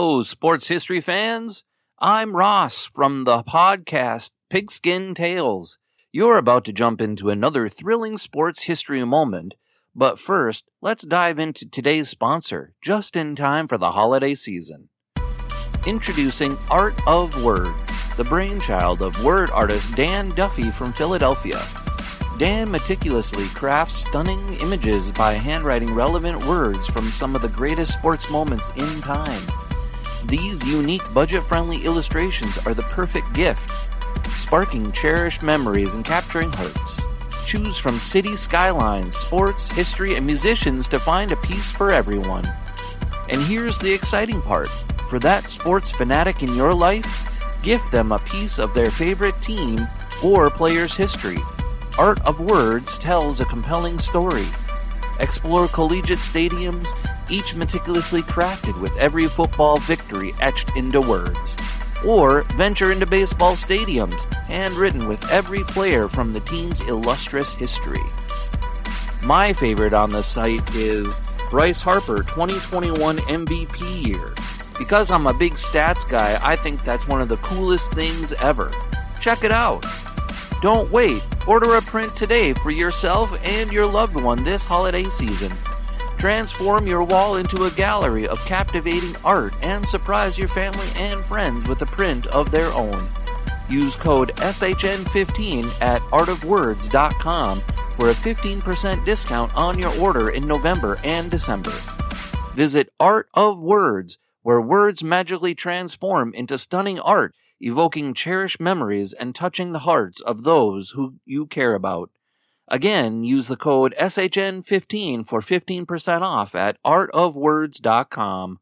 Hello, sports history fans. I'm Ross from the podcast Pigskin Tales. You're about to jump into another thrilling sports history moment, but first, let's dive into today's sponsor, just in time for the holiday season. Introducing Art of Words, the brainchild of word artist Dan Duffy from Philadelphia. Dan meticulously crafts stunning images by handwriting relevant words from some of the greatest sports moments in time. These unique budget-friendly illustrations are the perfect gift, sparking cherished memories and capturing hearts. Choose from city skylines, sports, history, and musicians to find a piece for everyone. And here's the exciting part. For that sports fanatic in your life, gift them a piece of their favorite team or player's history. Art of Words tells a compelling story. Explore collegiate stadiums, each meticulously crafted with every football victory etched into words. Or venture into baseball stadiums, handwritten with every player from the team's illustrious history. My favorite on the site is Bryce Harper 2021 MVP year. Because I'm a big stats guy, I think that's one of the coolest things ever. Check it out. Don't wait. Order a print today for yourself and your loved one this holiday season. Transform your wall into a gallery of captivating art and surprise your family and friends with a print of their own. Use code SHN15 at artofwords.com for a 15% discount on your order in November and December. Visit Art of Words, where words magically transform into stunning art, evoking cherished memories and touching the hearts of those who you care about. Again, use the code SHN15 for 15% off at artofwords.com.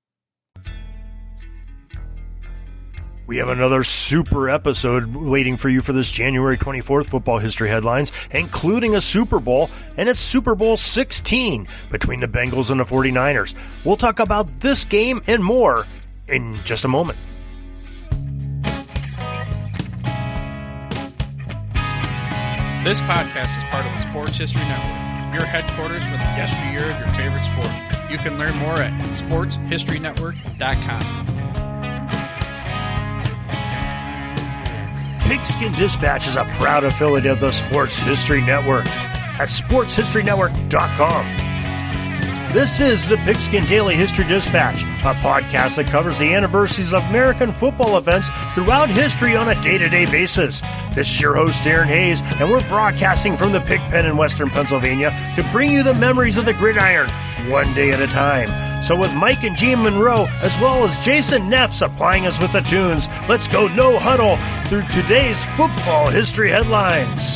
We have another super episode waiting for you for this January 24th football history headlines, including a Super Bowl, and it's Super Bowl 16 between the Bengals and the 49ers. We'll talk about this game and more in just a moment. This podcast is part of the Sports History Network, your headquarters for the yesteryear of your favorite sport. You can learn more at sportshistorynetwork.com. Pigskin Dispatch is a proud affiliate of the Sports History Network at sportshistorynetwork.com. This is the Pigskin Daily History Dispatch, a podcast that covers the anniversaries of American football events throughout history on a day-to-day basis. This is your host, Darren Hayes, and we're broadcasting from the Pigpen in Western Pennsylvania to bring you the memories of the gridiron, one day at a time. So with Mike and Gene Monroe, as well as Jason Neff supplying us with the tunes, let's go no huddle through today's football history headlines.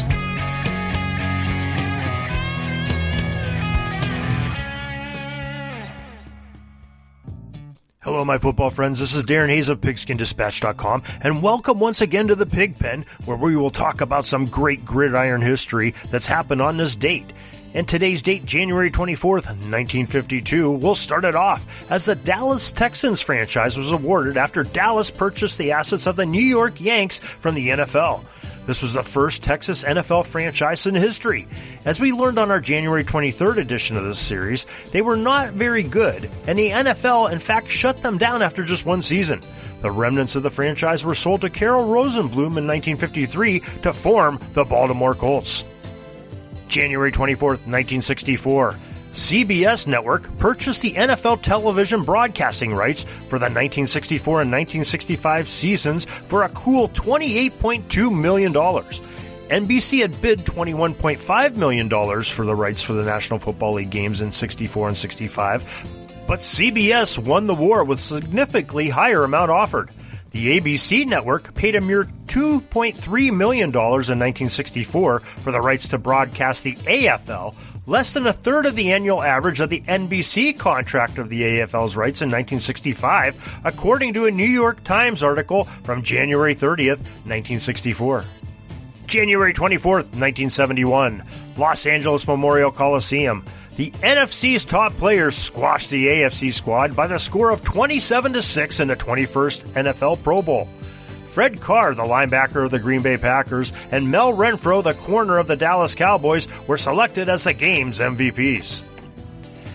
Hello, my football friends. This is Darren Hayes of PigskinDispatch.com, and welcome once again to the Pigpen, where we will talk about some great gridiron history that's happened on this date. And today's date, January 24th, 1952, we'll start it off as the Dallas Texans franchise was awarded after Dallas purchased the assets of the New York Yanks from the NFL. This was the first Texas NFL franchise in history. As we learned on our January 23rd edition of this series, they were not very good, and the NFL, in fact, shut them down after just one season. The remnants of the franchise were sold to Carroll Rosenblum in 1953 to form the Baltimore Colts. January 24th, 1964. CBS Network purchased the NFL television broadcasting rights for the 1964 and 1965 seasons for a cool $28.2 million. NBC had bid $21.5 million for the rights for the National Football League games in 64 and 65, but CBS won the war with significantly higher amount offered. The ABC network paid a mere $2.3 million in 1964 for the rights to broadcast the AFL, less than a third of the annual average of the NBC contract of the AFL's rights in 1965, according to a New York Times article from January 30th, 1964. January 24th, 1971, Los Angeles Memorial Coliseum. The NFC's top players squashed the AFC squad by the score of 27-6 in the 21st NFL Pro Bowl. Fred Carr, the linebacker of the Green Bay Packers, and Mel Renfro, the corner of the Dallas Cowboys, were selected as the game's MVPs.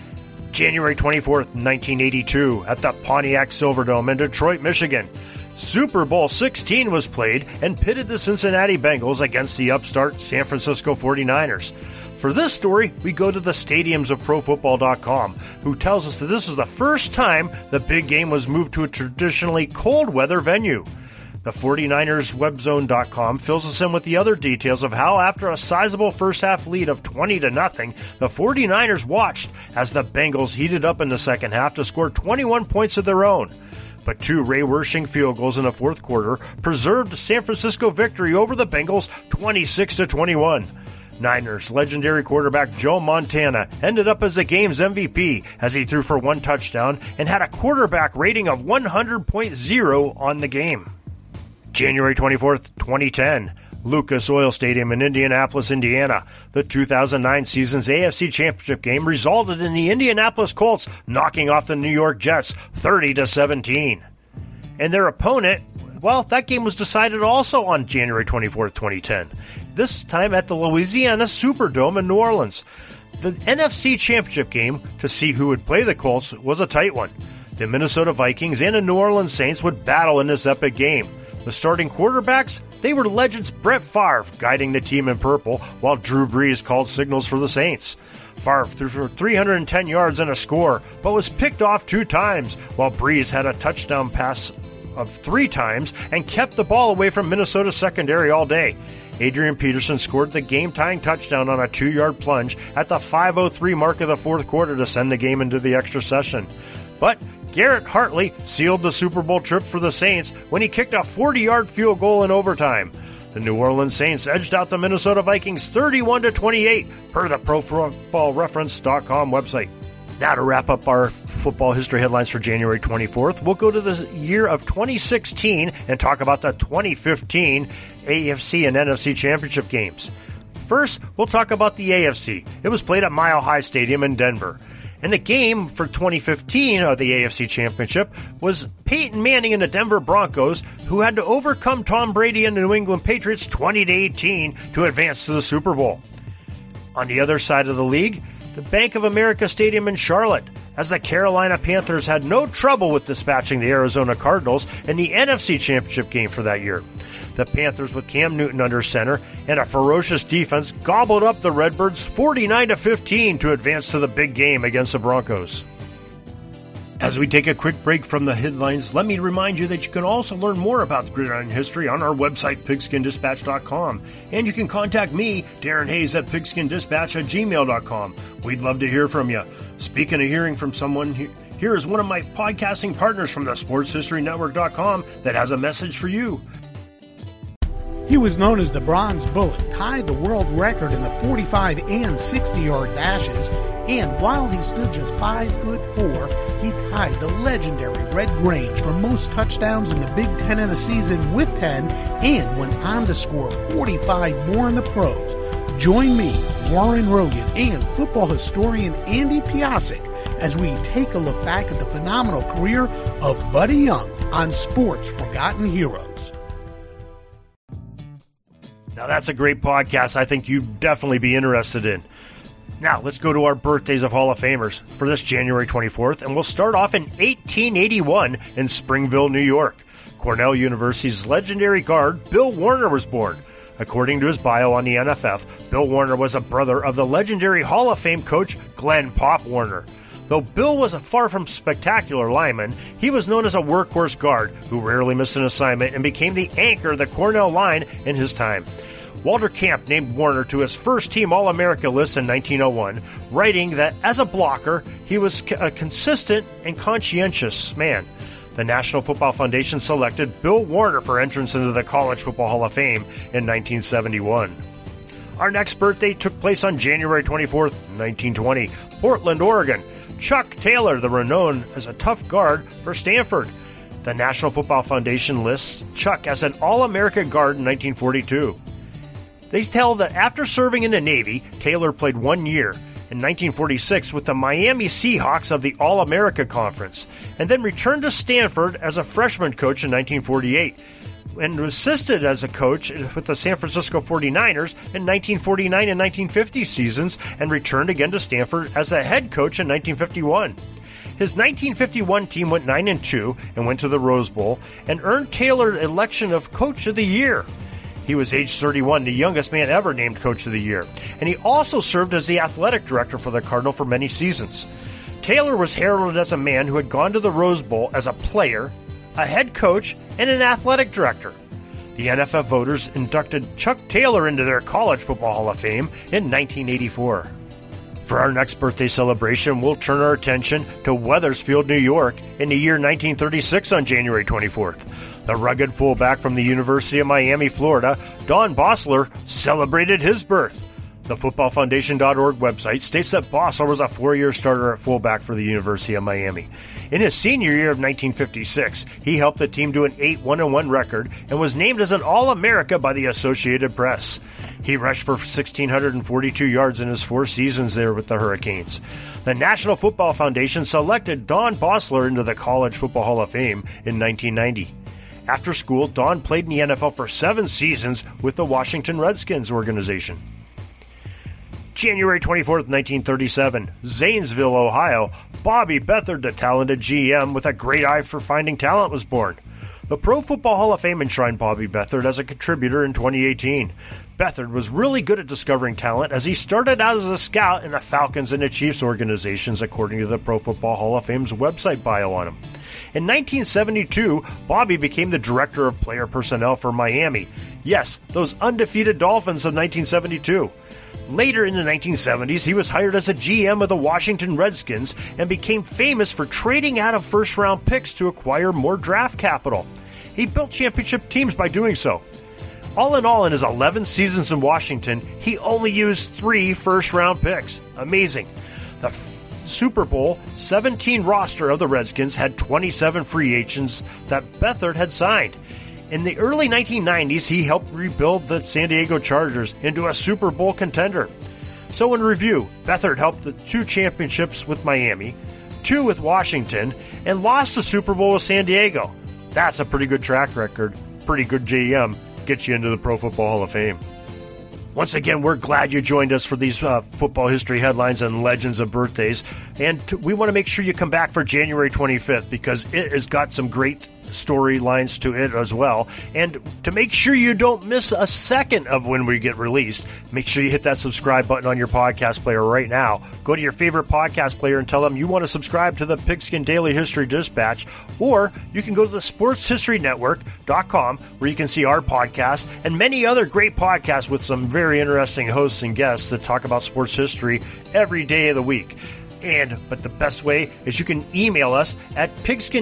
January 24th, 1982, at the Pontiac Silverdome in Detroit, Michigan, Super Bowl 16 was played and pitted the Cincinnati Bengals against the upstart San Francisco 49ers. For this story, we go to the stadiums of ProFootball.com, who tells us that this is the first time the big game was moved to a traditionally cold weather venue. The 49ers webzone.com fills us in with the other details of how, after a sizable first-half lead of 20-0, the 49ers watched as the Bengals heated up in the second half to score 21 points of their own. But two Ray Wersching field goals in the fourth quarter preserved San Francisco victory over the Bengals 26-21. Niners legendary quarterback Joe Montana ended up as the game's MVP as he threw for one touchdown and had a quarterback rating of 100.0 on the game. January 24th, 2010, Lucas Oil Stadium in Indianapolis, Indiana. The 2009 season's AFC Championship game resulted in the Indianapolis Colts knocking off the New York Jets 30-17. And their opponent, well, that game was decided also on January 24th, 2010, this time at the Louisiana Superdome in New Orleans. The NFC Championship game to see who would play the Colts was a tight one. The Minnesota Vikings and the New Orleans Saints would battle in this epic game. The starting quarterbacks, they were legends Brett Favre guiding the team in purple, while Drew Brees called signals for the Saints. Favre threw for 310 yards and a score, but was picked off 2 times, while Brees had a touchdown pass of 3 times and kept the ball away from Minnesota's secondary all day. Adrian Peterson scored the game-tying touchdown on a 2-yard plunge at the 5:03 mark of the fourth quarter to send the game into the extra session. But Garrett Hartley sealed the Super Bowl trip for the Saints when he kicked a 40-yard field goal in overtime. The New Orleans Saints edged out the Minnesota Vikings 31-28 per the ProFootballReference.com website. Now to wrap up our football history headlines for January 24th, we'll go to the year of 2016 and talk about the 2015 AFC and NFC Championship games. First, we'll talk about the AFC. It was played at Mile High Stadium in Denver. And the game for 2015 of the AFC Championship was Peyton Manning and the Denver Broncos, who had to overcome Tom Brady and the New England Patriots 20-18 to advance to the Super Bowl. On the other side of the league, the Bank of America Stadium in Charlotte, as the Carolina Panthers had no trouble with dispatching the Arizona Cardinals in the NFC Championship game for that year. The Panthers, with Cam Newton under center and a ferocious defense, gobbled up the Redbirds 49-15 to advance to the big game against the Broncos. As we take a quick break from the headlines, let me remind you that you can also learn more about gridiron history on our website, pigskinddispatch.com. And you can contact me, Darren Hayes, at pigskinddispatch@gmail.com. We'd love to hear from you. Speaking of hearing from someone, here is one of my podcasting partners from the SportsHistoryNetwork.com that has a message for you. He was known as the Bronze Bullet, tied the world record in the 45 and 60-yard dashes, and while he stood just 5'4", he tied the legendary Red Grange for most touchdowns in the Big Ten in a season with 10, and went on to score 45 more in the pros. Join me, Warren Rogan, and football historian Andy Piasek as we take a look back at the phenomenal career of Buddy Young on Sports Forgotten Heroes. Now that's a great podcast I think you'd definitely be interested in. Now let's go to our birthdays of Hall of Famers for this January 24th, and we'll start off in 1881 in Springville, New York. Cornell University's legendary guard Bill Warner was born. According to his bio on the NFF, Bill Warner was a brother of the legendary Hall of Fame coach Glenn Pop Warner. Though Bill was a far from spectacular lineman, he was known as a workhorse guard who rarely missed an assignment and became the anchor of the Cornell line in his time. Walter Camp named Warner to his first-team All-America list in 1901, writing that as a blocker, he was a consistent and conscientious man. The National Football Foundation selected Bill Warner for entrance into the College Football Hall of Fame in 1971. Our next birthday took place on January 24th, 1920, Portland, Oregon. Chuck Taylor, the renowned as a tough guard for Stanford. The National Football Foundation lists Chuck as an All-America guard in 1942. They tell that after serving in the Navy, Taylor played 1 year in 1946 with the Miami Seahawks of the All-America Conference, and then returned to Stanford as a freshman coach in 1948. and assisted as a coach with the San Francisco 49ers in 1949 and 1950 seasons, and returned again to Stanford as a head coach in 1951. His 1951 team went 9-2 and went to the Rose Bowl and earned Taylor election of Coach of the Year. He was age 31, the youngest man ever named Coach of the Year, and he also served as the athletic director for the Cardinal for many seasons. Taylor was heralded as a man who had gone to the Rose Bowl as a player, a head coach, and an athletic director. The NFL voters inducted Chuck Taylor into their College Football Hall of Fame in 1984. For our next birthday celebration, we'll turn our attention to Wethersfield, New York, in the year 1936 on January 24th. The rugged fullback from the University of Miami, Florida, Don Bossler, celebrated his birth. The footballfoundation.org website states that Bossler was a 4-year starter at fullback for the University of Miami. In his senior year of 1956, he helped the team to an 8-1-1 record and was named as an All-America by the Associated Press. He rushed for 1,642 yards in his 4 seasons there with the Hurricanes. The National Football Foundation selected Don Bossler into the College Football Hall of Fame in 1990. After school, Don played in the NFL for 7 seasons with the Washington Redskins organization. January 24th, 1937, Zanesville, Ohio, Bobby Beathard, the talented GM with a great eye for finding talent, was born. The Pro Football Hall of Fame enshrined Bobby Beathard as a contributor in 2018. Beathard was really good at discovering talent as he started out as a scout in the Falcons and the Chiefs organizations, according to the Pro Football Hall of Fame's website bio on him. In 1972, Bobby became the director of player personnel for Miami. Yes, those undefeated Dolphins of 1972. Later in the 1970s, he was hired as a GM of the Washington Redskins and became famous for trading out of first-round picks to acquire more draft capital. He built championship teams by doing so. All in all, in his 11 seasons in Washington, he only used 3 first-round picks. Amazing. The Super Bowl 17 roster of the Redskins had 27 free agents that Beathard had signed. In the early 1990s, he helped rebuild the San Diego Chargers into a Super Bowl contender. So in review, Beathard helped the 2 championships with Miami, 2 with Washington, and lost the Super Bowl with San Diego. That's a pretty good track record. Pretty good GM. Gets you into the Pro Football Hall of Fame. Once again, we're glad you joined us for these football history headlines and legends of birthdays. And we want to make sure you come back for January 25th because it has got some great storylines to it as well. And to make sure you don't miss a second of when we get released, make sure you hit that subscribe button on your podcast player right now. Go to your favorite podcast player and tell them you want to subscribe to the Pigskin Daily History Dispatch, or you can go to the sportshistorynetwork.com where you can see our podcast and many other great podcasts with some very interesting hosts and guests that talk about sports history every day of the week. But the best way is you can email us at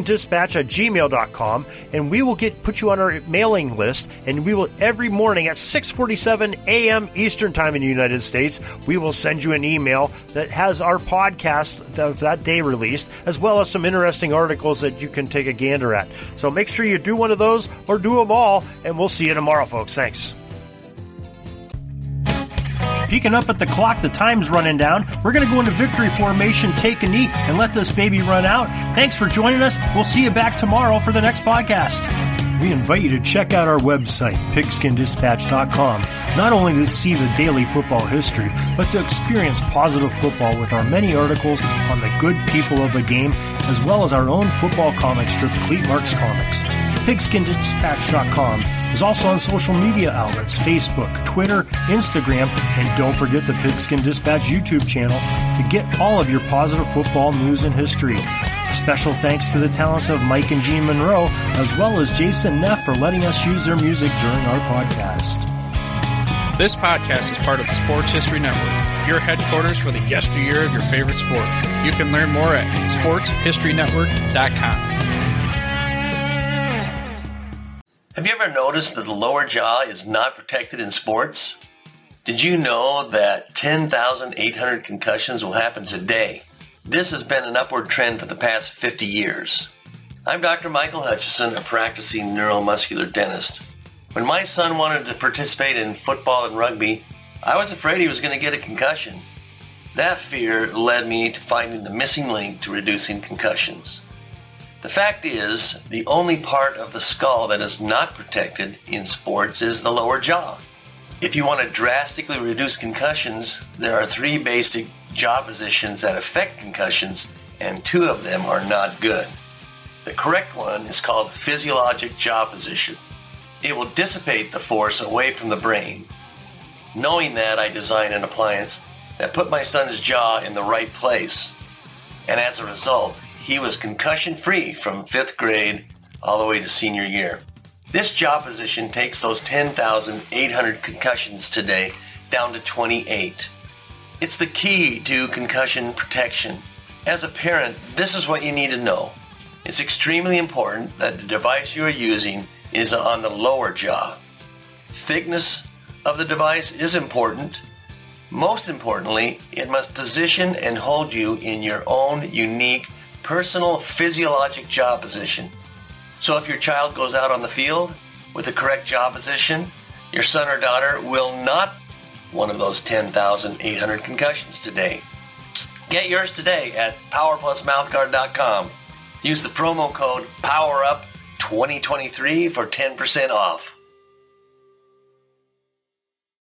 pigskindispatch@gmail.com, and we will put you on our mailing list, and we will every morning at 6:47 a.m. Eastern Time in the United States, we will send you an email that has our podcast of that day released, as well as some interesting articles that you can take a gander at. So make sure you do one of those or do them all, and we'll see you tomorrow, folks. Thanks. Peeking up at the clock, the time's running down. We're going to go into victory formation, take a knee, and let this baby run out. Thanks for joining us. We'll see you back tomorrow for the next podcast. We invite you to check out our website, pigskindispatch.com, not only to see the daily football history, but to experience positive football with our many articles on the good people of the game, as well as our own football comic strip, Cleat Marks Comics. Pigskindispatch.com is also on social media outlets, Facebook, Twitter, Instagram, and don't forget the Pigskin Dispatch YouTube channel to get all of your positive football news and history. Special thanks to the talents of Mike and Gene Monroe, as well as Jason Neff for letting us use their music during our podcast. This podcast is part of the Sports History Network, your headquarters for the yesteryear of your favorite sport. You can learn more at sportshistorynetwork.com. Have you ever noticed that the lower jaw is not protected in sports? Did you know that 10,800 concussions will happen today? This has been an upward trend for the past 50 years. I'm Dr. Michael Hutchison, a practicing neuromuscular dentist. When my son wanted to participate in football and rugby, I was afraid he was going to get a concussion. That fear led me to finding the missing link to reducing concussions. The fact is, the only part of the skull that is not protected in sports is the lower jaw. If you want to drastically reduce concussions, there are 3 basic jaw positions that affect concussions, and 2 of them are not good. The correct one is called physiologic jaw position. It will dissipate the force away from the brain. Knowing that, I designed an appliance that put my son's jaw in the right place, and as a result, he was concussion-free from 5th grade all the way to senior year. This jaw position takes those 10,800 concussions today down to 28. It's the key to concussion protection. As a parent, this is what you need to know. It's extremely important that the device you are using is on the lower jaw. Thickness of the device is important. Most importantly, it must position and hold you in your own unique personal physiologic jaw position. So if your child goes out on the field with the correct jaw position, your son or daughter will not one of those 10,800 concussions today. Get yours today at PowerPlusMouthguard.com. Use the promo code POWERUP2023 for 10% off.